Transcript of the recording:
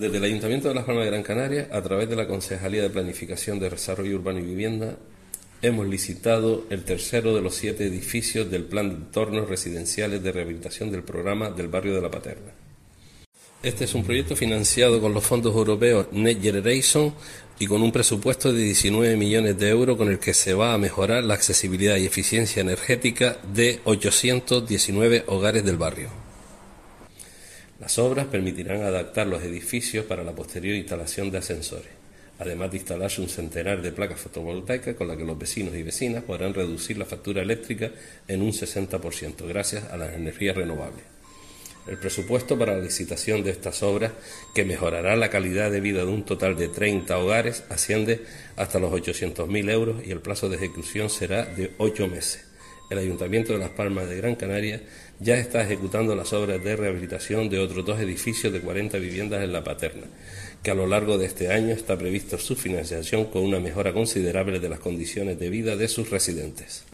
Desde el Ayuntamiento de Las Palmas de Gran Canaria, a través de la Concejalía de Planificación, Desarrollo Urbano y Vivienda, hemos licitado el tercero de los 7 edificios del Plan de Entornos Residenciales de Rehabilitación del Programa del Barrio de la Paterna. Este es un proyecto financiado con los fondos europeos Next Generation y con un presupuesto de 19 millones de euros con el que se va a mejorar la accesibilidad y eficiencia energética de 819 hogares del barrio. Las obras permitirán adaptar los edificios para la posterior instalación de ascensores, además de instalarse un centenar de placas fotovoltaicas con las que los vecinos y vecinas podrán reducir la factura eléctrica en un 60% gracias a las energías renovables. El presupuesto para la licitación de estas obras, que mejorará la calidad de vida de un total de 30 hogares, asciende hasta los 800.000 euros y el plazo de ejecución será de 8 meses. El Ayuntamiento de Las Palmas de Gran Canaria ya está ejecutando las obras de rehabilitación de otros 2 edificios de 40 viviendas en La Paterna, que a lo largo de este año está previsto su financiación con una mejora considerable de las condiciones de vida de sus residentes.